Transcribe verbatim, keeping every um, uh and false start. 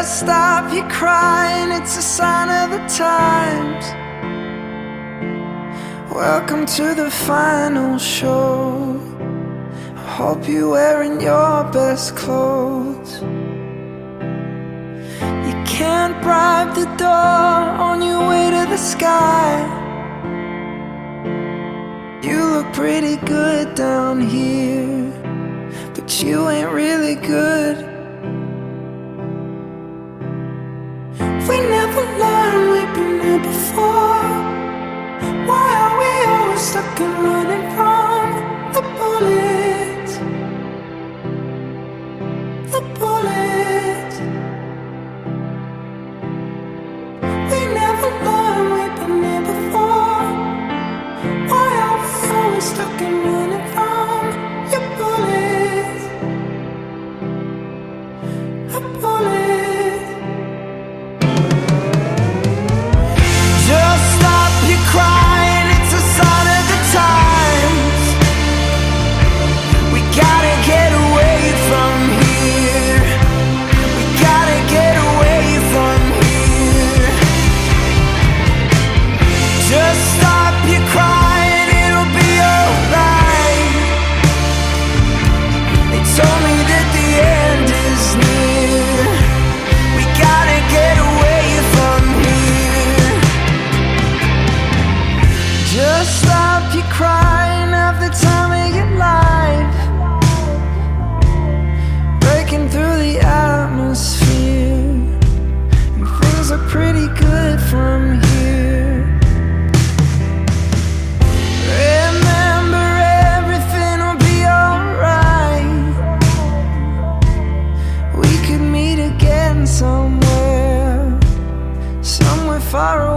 Just stop your crying, it's a sign of the times. Welcome to the final show. I hope you're wearing your best clothes. You can't bribe the door on your way to the sky. You look pretty good down here, but you ain't really good. We never learned, we've been here before. Why are we always stuck and running from the bullets? The bullets. We never learned, we've been here before. Why are we always stuck and running from your bullets? The bullets. Crying, it's a sign of the times. We gotta get away from here. We gotta get away from here. Just stop your crying, it'll be alright. They told me that the end is near. We gotta get away from here. Just stop your crying, have the time of your life. Breaking through the atmosphere, and things are pretty good from here. Remember, everything will be alright. We could meet again somewhere, somewhere far away.